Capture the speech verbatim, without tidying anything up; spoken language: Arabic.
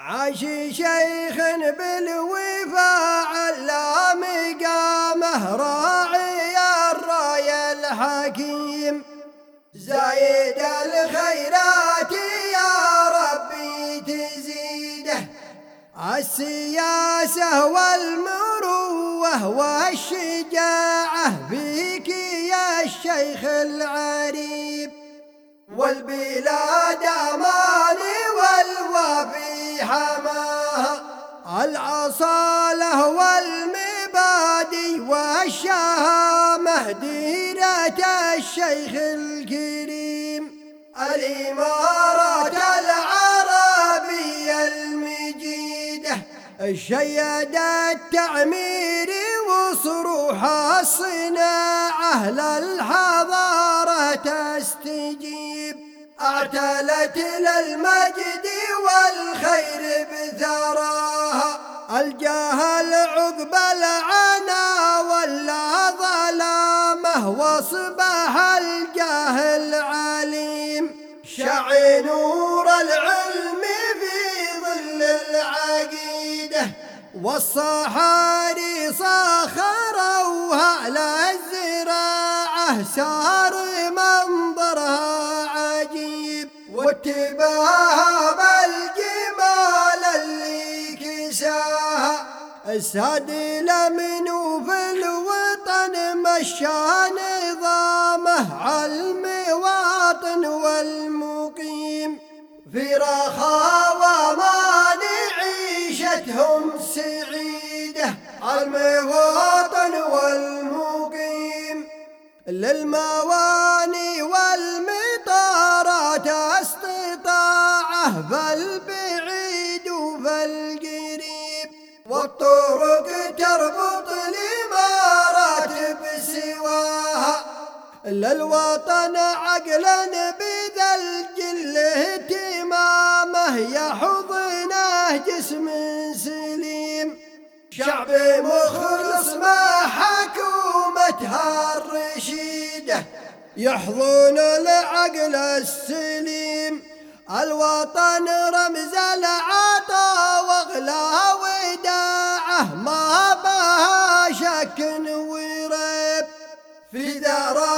عاش شيخ بالوفاء على مقامه راعي الراي الحكيم، زايد الخيرات يا ربي تزيده، السياسة والمروة والشجاعة فيك يا الشيخ العريب، والبلاد امان والوفي حماها، الأصالة والمبادئ والشهامة ديرة الشيخ الكريم، الإمارات العربية المجيدة الشيد التعمير وصروح الصناعة للحضارة تستجيب، اعتلت للمجد والخير بثراها، الجهل عقب العنا ولا ظلامه واصبح الجاهل عليم، شع نور العلم في ظل العقيدة، والصحاري صخروها للزراعة صار منظرها عجيب، واتباها بالجمال اللي كساها، السادل منو في الوطن مشى نظامه عالمواطن والمقيم، في رخاء ومان عيشتهم سعيدة المواطن والمقيم، للمواني والمطارات استطاعه فالبعيد وفالقريب، والطرق تربط الإمارات بسواها، للوطن عقلا بذا الجل اهتمامه يحضنه جسم سليم، شعب مخلص مع حكومتها الرشيدة يحضن العقل السليم، الوطن رمز العطاء واغلى وداعه ما بها شك وريب، في ذرى